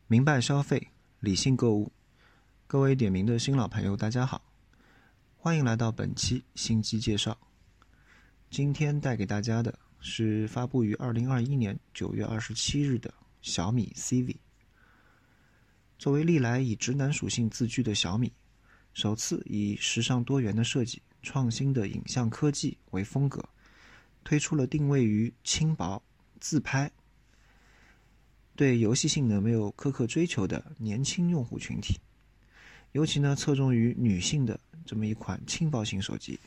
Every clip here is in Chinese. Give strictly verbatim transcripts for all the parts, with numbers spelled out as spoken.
明白消费，理性购物。各位点名的新老朋友，大家好，欢迎来到本期新机介绍。今天带给大家的是发布于二零二一年九月二十七日的小米 C V。作为历来以直男属性自居的小米，首次以时尚多元的设计、创新的影像科技为风格，推出了定位于轻薄、自拍、对游戏性能没有苛刻追求的年轻用户群体，尤其呢侧重于女性的这么一款轻薄型手机。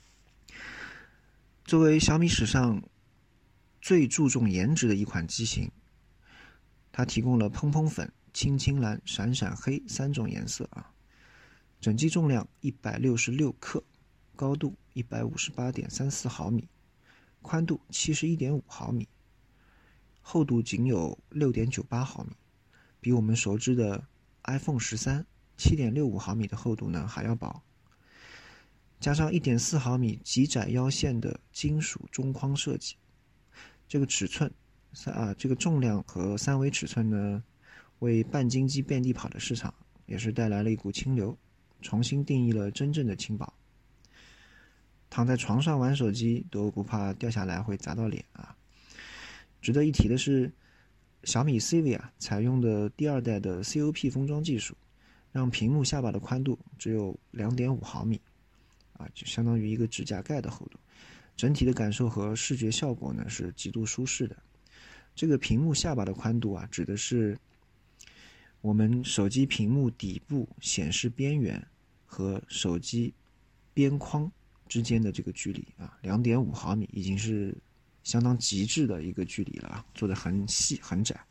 作为小米史上最注重颜值的一款机型，它提供了蓬蓬粉、青青蓝、闪闪黑三种颜色啊。整机重量一百六十六克，高度 一百五十八点三四毫米，宽度 七十一点五毫米，厚度仅有 六点九八毫米，比我们熟知的 iPhone 十三 七点六五毫米的厚度呢还要薄。加上 一点四毫米极窄腰线的金属中框设计，这个尺寸啊，这个重量和三维尺寸呢，为半斤机遍地跑的市场也是带来了一股清流，重新定义了真正的轻薄。躺在床上玩手机都不怕掉下来会砸到脸啊！值得一提的是，小米 C V 啊采用的第二代的 C O P 封装技术，让屏幕下巴的宽度只有 两点五毫米，啊，就相当于一个指甲盖的厚度。整体的感受和视觉效果呢是极度舒适的。这个屏幕下巴的宽度啊，指的是我们手机屏幕底部显示边缘和手机边框之间的这个距离啊， 两点五毫米已经是相当极致的一个距离了啊，做得很细很窄。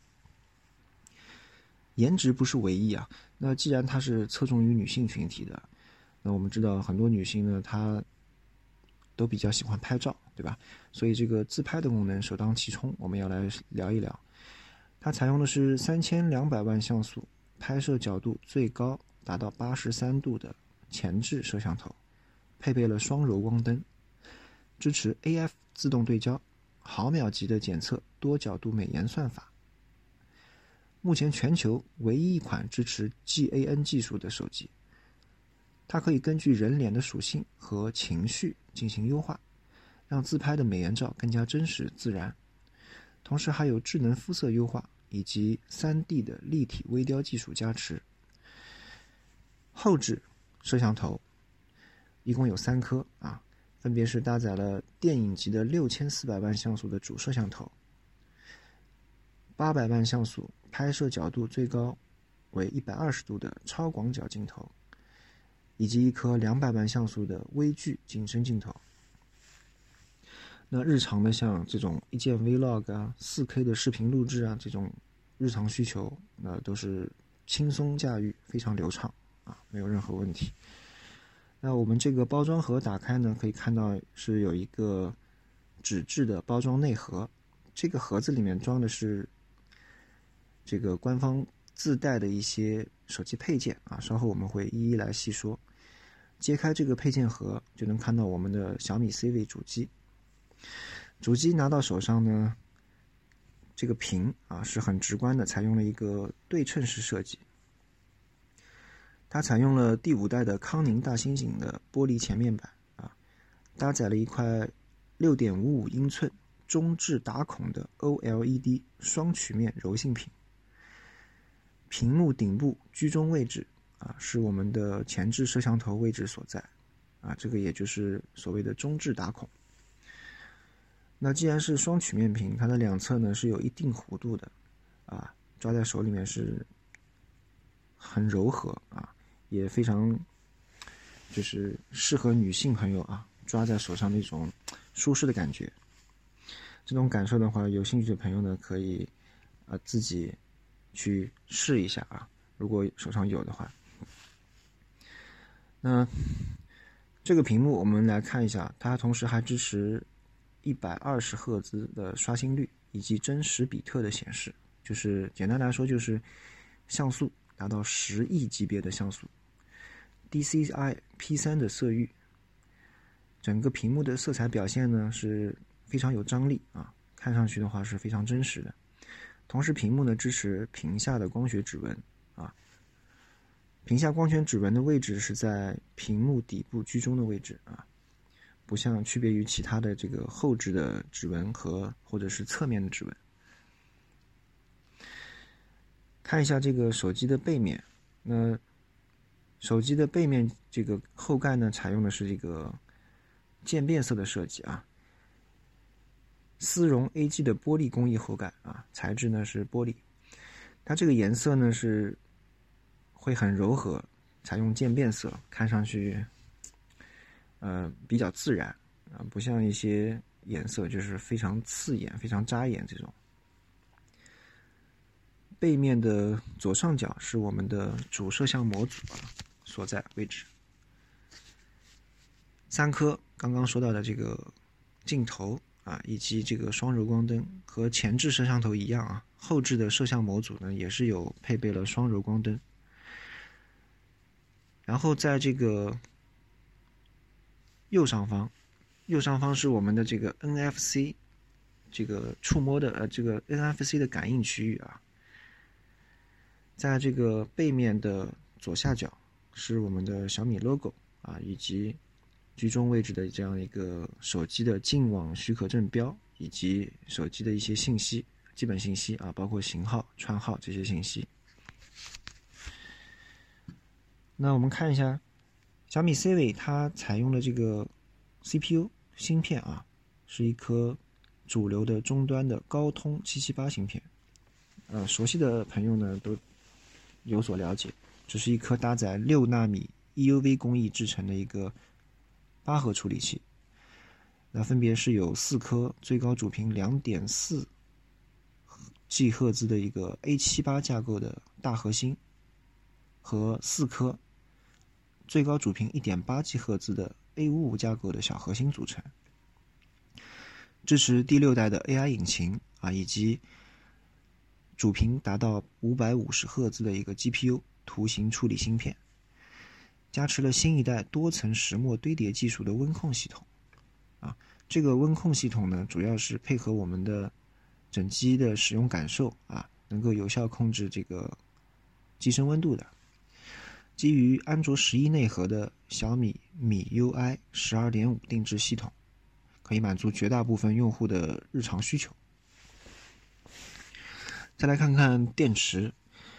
颜值不是唯一啊，那既然它是侧重于女性群体的，那我们知道很多女性呢，她都比较喜欢拍照，对吧？所以这个自拍的功能首当其冲，我们要来聊一聊。它采用的是三千两百万像素，拍摄角度最高达到八十三度的前置摄像头，配备了双柔光灯，支持 A F 自动对焦，毫秒级的检测多角度美颜算法。目前全球唯一一款支持 G A N 技术的手机，它可以根据人脸的属性和情绪进行优化，让自拍的美颜照更加真实自然。同时还有智能肤色优化以及 三 D 的立体微雕技术加持。后置摄像头一共有三颗啊，分别是搭载了电影级的六千四百万像素的主摄像头，八百万像素拍摄角度最高为一百二十度的超广角镜头，以及一颗两百万像素的微距景深镜头。那日常的像这种一键 Vlog 啊、四 K 的视频录制啊，这种日常需求，那都是轻松驾驭，非常流畅啊，没有任何问题。那我们这个包装盒打开呢，可以看到是有一个纸质的包装内盒，这个盒子里面装的是这个官方自带的一些手机配件啊，稍后我们会一一来细说。揭开这个配件盒，就能看到我们的小米 C V 主机。主机拿到手上呢，这个屏啊是很直观的，采用了一个对称式设计。它采用了第五代的康宁大猩猩的玻璃前面板啊，搭载了一块 六点五五英寸中置打孔的 O L E D 双曲面柔性屏。屏幕顶部居中位置啊，是我们的前置摄像头位置所在啊，这个也就是所谓的中置打孔。那既然是双曲面屏，它的两侧呢是有一定弧度的啊，抓在手里面是很柔和啊，也非常就是适合女性朋友啊抓在手上那种舒适的感觉。这种感受的话，有兴趣的朋友呢可以啊自己去试一下啊，如果手上有的话。那这个屏幕我们来看一下，它同时还支持一百二十赫兹的刷新率以及真实比特的显示，就是简单来说就是像素达到十亿级别的像素， D C I P 三 的色域，整个屏幕的色彩表现呢是非常有张力啊，看上去的话是非常真实的。 同时屏幕呢支持屏下的光学指纹啊，屏下光学指纹的位置是在屏幕底部居中的位置啊，不像区别于其他的这个后置的指纹和或者是侧面的指纹。看一下这个手机的背面，那手机的背面这个后盖呢，采用的是这个渐变色的设计啊，丝绒 A G 的玻璃工艺后盖啊，材质呢是玻璃，它这个颜色呢是会很柔和，采用渐变色，看上去呃比较自然啊，不像一些颜色就是非常刺眼、非常扎眼这种。背面的左上角是我们的主摄像模组啊所在位置。三颗刚刚说到的这个镜头啊，以及这个双柔光灯和前置摄像头一样啊，后置的摄像模组呢也是有配备了双柔光灯。然后在这个右上方，右上方是我们的这个 N F C 这个触摸的呃这个 N F C 的感应区域啊。在这个背面的左下角是我们的小米 logo 啊，以及居中位置的这样一个手机的净网许可证标，以及手机的一些信息，基本信息啊，包括型号、串号这些信息。那我们看一下小米 C 位，它采用了这个 C P U 芯片啊，是一颗主流的终端的高通七七八芯片。呃，熟悉的朋友呢都有所了解，这是一颗搭载六纳米 E U V 工艺制成的一个八核处理器，那分别是有四颗最高主频 两点四 G 赫兹的一个 A 七八 架构的大核心，和四颗最高主频 一点八 G 赫兹的 A 五五 架构的小核心组成，支持第六代的 A I 引擎啊，以及主频达到五百五十赫兹的一个 G P U 图形处理芯片，加持了新一代多层石墨堆叠技术的温控系统啊。这个温控系统呢，主要是配合我们的整机的使用感受啊，能够有效控制这个机身温度的。基于安卓十一内核的小米米 U I 十二点五 定制系统，可以满足绝大部分用户的日常需求。再来看看电池，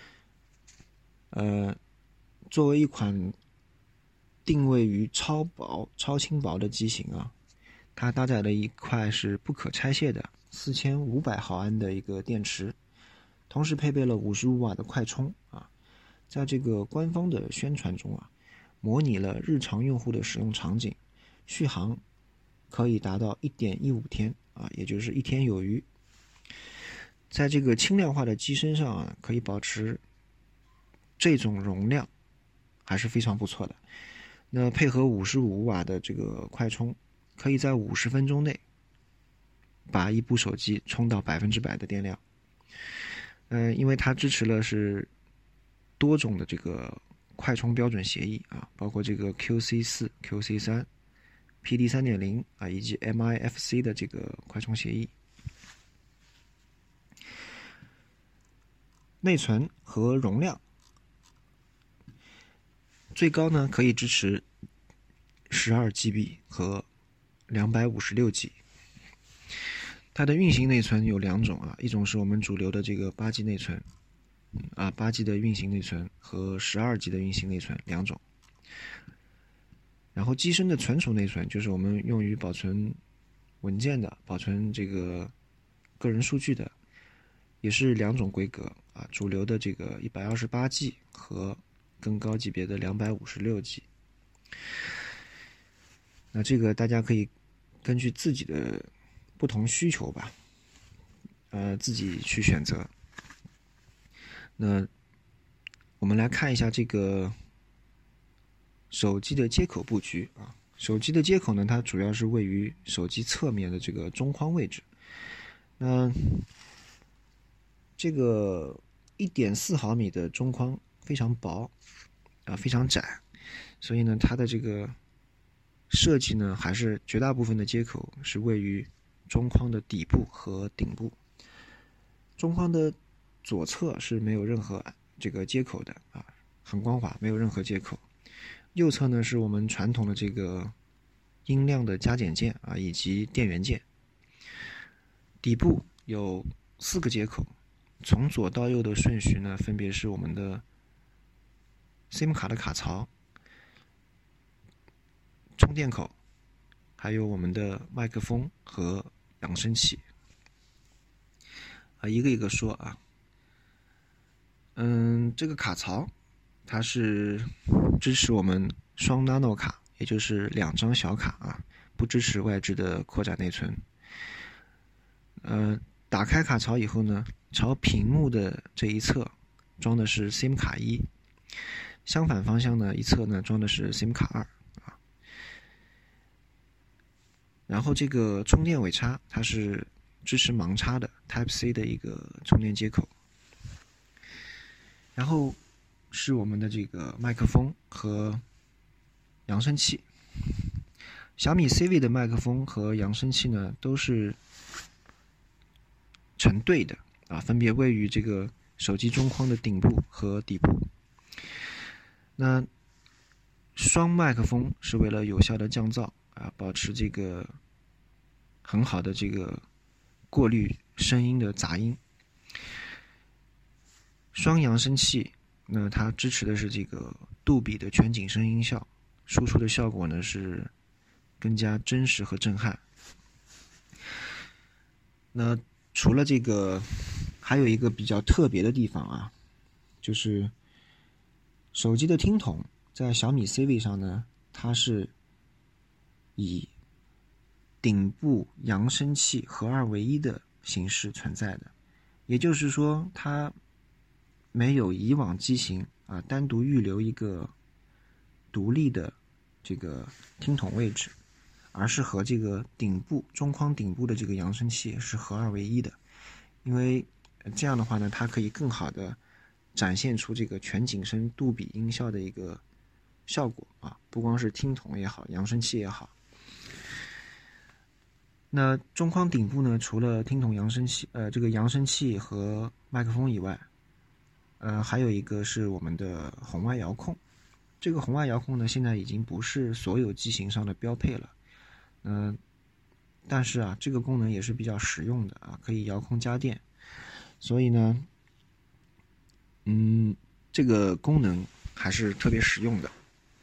呃，作为一款定位于超薄、超轻薄的机型啊，它搭载了一块是不可拆卸的四千五百毫安的一个电池，同时配备了五十五瓦的快充啊。在这个官方的宣传中啊，模拟了日常用户的使用场景，续航可以达到 一点一五 天啊，也就是一天有余。在这个轻量化的机身上啊，可以保持这种容量，还是非常不错的。那配合五十五瓦的这个快充，可以在五十分钟内把一部手机充到百分之百的电量。呃，因为它支持了是多种的这个快充标准协议啊，包括这个 Q C 四、Q C 三、P D 三点零 啊，以及 M I F C 的这个快充协议。内存和容量最高呢可以支持 十二 G B 和 两百五十六 G。 它的运行内存有两种啊，一种是我们主流的这个 八 G 内存啊 ，八 G 的运行内存和 十二 G 的运行内存两种。然后机身的存储内存就是我们用于保存文件的、保存这个个人数据的，也是两种规格啊，主流的这个 一百二十八 G 和更高级别的 两百五十六 G。 那这个大家可以根据自己的不同需求吧，呃，自己去选择。那我们来看一下这个手机的接口布局啊。手机的接口呢，它主要是位于手机侧面的这个中框位置。那这个 一点四毫米的中框非常薄啊，非常窄，所以呢，它的这个设计呢，还是绝大部分的接口是位于中框的底部和顶部。 中框的左侧是没有任何这个接口的啊，很光滑，没有任何接口。右侧呢是我们传统的这个音量的加减键啊，以及电源键。底部有四个接口，从左到右的顺序呢，分别是我们的 SIM 卡的卡槽、充电口，还有我们的麦克风和扬声器。啊，一个一个说啊。嗯，这个卡槽它是支持我们双 nano 卡，也就是两张小卡啊，不支持外置的扩展内存。呃，打开卡槽以后呢，朝屏幕的这一侧装的是 SIM 卡一，相反方向呢一侧呢装的是 SIM 卡二啊。然后这个充电尾插它是支持盲插的 Type C 的一个充电接口。然后是我们的这个麦克风和扬声器。小米 C V 的麦克风和扬声器呢都是成对的啊，分别位于这个手机中框的顶部和底部。那双麦克风是为了有效的降噪啊，保持这个很好的这个过滤声音的杂音。双扬声器，那它支持的是这个杜比的全景声音效，输出的效果呢是更加真实和震撼。那除了这个，还有一个比较特别的地方啊，就是手机的听筒在小米 C V 上呢，它是以顶部扬声器合二为一的形式存在的，也就是说，它没有以往机型啊单独预留一个独立的这个听筒位置，而是和这个顶部中框顶部的这个扬声器是合二为一的。因为这样的话呢，它可以更好的展现出这个全景声杜比音效的一个效果啊，不光是听筒也好，扬声器也好。那中框顶部呢，除了听筒扬声器呃这个扬声器和麦克风以外，呃还有一个是我们的红外遥控。这个红外遥控呢，现在已经不是所有机型上的标配了。嗯、呃，但是啊，这个功能也是比较实用的啊，可以遥控家电。所以呢，嗯，这个功能还是特别实用的。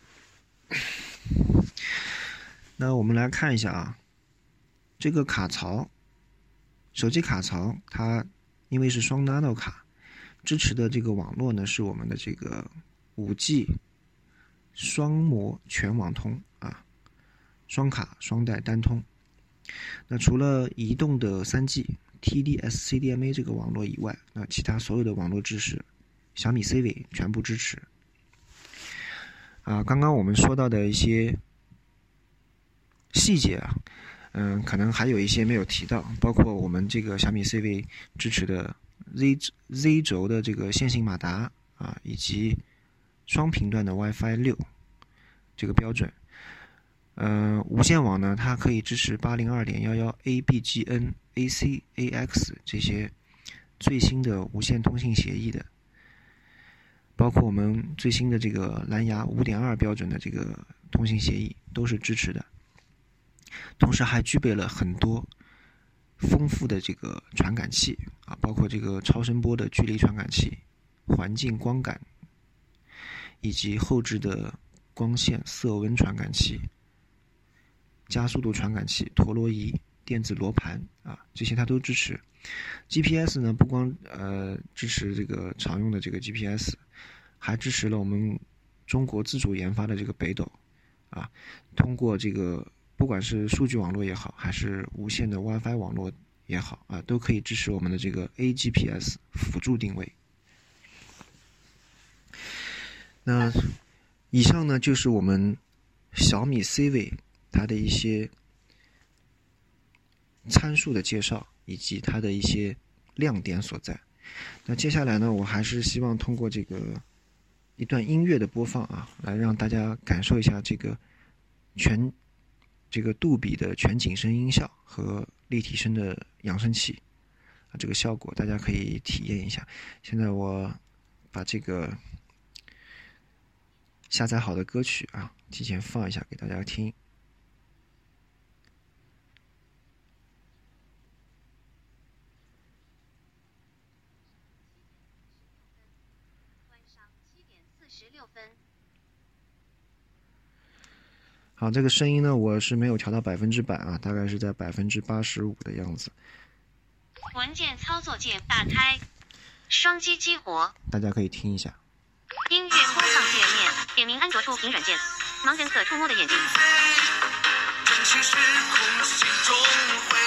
那我们来看一下啊，这个卡槽，手机卡槽它因为是双 nano 卡，支持的这个网络呢是我们的这个 五 G 双模全网通啊，双卡双待单通。那除了移动的 三 G、T D S、C D M A 这个网络以外，那其他所有的网络支持，小米 C V 全部支持。啊，刚刚我们说到的一些细节啊，嗯，可能还有一些没有提到，包括我们这个小米 C V 支持的 Z Z 轴的这个线性马达啊，以及双频段的 WiFi 六这个标准。呃，无线网呢，它可以支持 八零二点一一 A B G N、A C A X 这些最新的无线通信协议的，包括我们最新的这个蓝牙 五点二 标准的这个通信协议都是支持的。同时还具备了很多丰富的这个传感器啊，包括这个超声波的距离传感器、环境光感，以及后置的光线色温传感器、加速度传感器、陀螺仪、电子罗盘啊，这些它都支持。G P S 呢，不光呃支持这个常用的这个 G P S， 还支持了我们中国自主研发的这个北斗啊，通过这个不管是数据网络也好，还是无线的 WiFi 网络也好啊，都可以支持我们的这个 A G P S 辅助定位。那以上呢就是我们小米 C V 它的一些参数的介绍，以及它的一些亮点所在。那接下来呢，我还是希望通过这个一段音乐的播放啊，来让大家感受一下这个全这个杜比的全景声音效和立体声的扬声器。 这个效果，大家可以体验一下。现在我把这个下载好的歌曲啊，提前放一下给大家听。 晚上七点四十六分。 好，这个声音呢，我是没有调到百分之百啊，大概是在百分之八十五的样子。 文件操作键打开，双击激活， 大家可以听一下。 音乐播放界面，点明安卓触屏软件，盲人可触摸的眼睛。 真情是空心中回，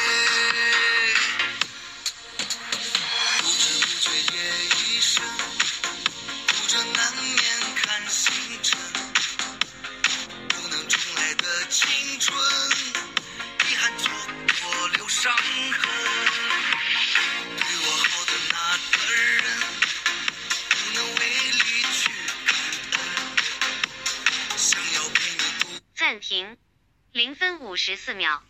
不知不觉夜已深，读着难免看星辰，不能重来的青春，遗憾错过留伤痕。对我好的那个人，不能为离去感恩，想要陪你度。 暂停，零分五十四秒。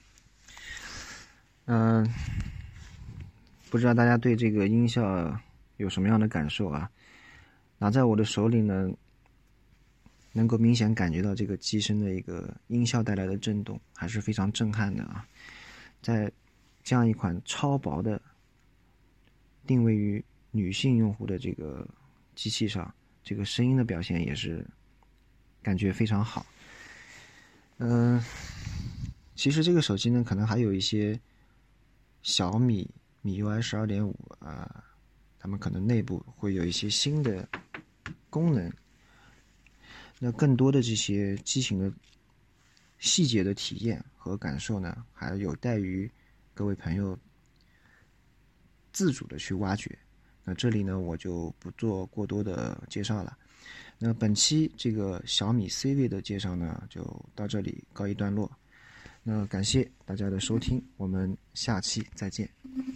嗯、呃，不知道大家对这个音效有什么样的感受啊？拿在我的手里呢，能够明显感觉到这个机身的一个音效带来的震动，还是非常震撼的啊！在这样一款超薄的定位于女性用户的这个机器上，这个声音的表现也是感觉非常好。嗯、呃，其实这个手机呢，可能还有一些小米米 U I 十二点五啊，他们可能内部会有一些新的功能。那更多的这些机型的细节的体验和感受呢，还有待于各位朋友自主的去挖掘。那这里呢，我就不做过多的介绍了。那本期这个小米 C 位的介绍呢，就到这里告一段落。那感谢大家的收听，我们下期再见。